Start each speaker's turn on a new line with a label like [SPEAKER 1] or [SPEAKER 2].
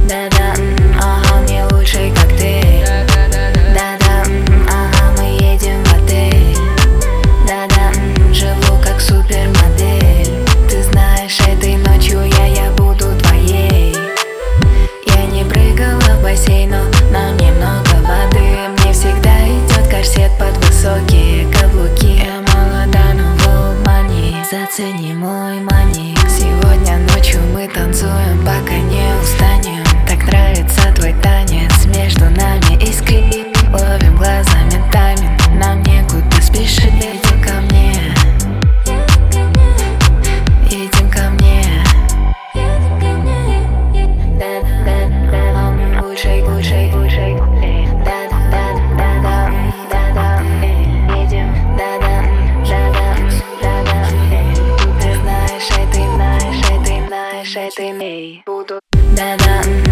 [SPEAKER 1] Да-да, ага, мне лучший коктейль. Да-да, ага, мы едем в отель. Да-да, живу как супермодель. Ты знаешь, этой ночью я буду твоей. Я не прыгала в бассейн, но на мне много воды. Мне всегда идет корсет под высокие каблуки. Я молода, но в обмане. Зацени мой маник. Сегодня ночью мы танцуем, пока не устанем. Так нравится твой танец, между нами искрит. Ловим глазами тайминг, нам некуда спешить. Едем ко мне, едем ко мне. Да-да-да-да, лучший, лучший, лучший. Да-да-да-да-да, да-да, едем. Да-да, да-да, да-да. Ты знаешь, и ты знаешь, и ты знаешь, и ты буду. Да-да.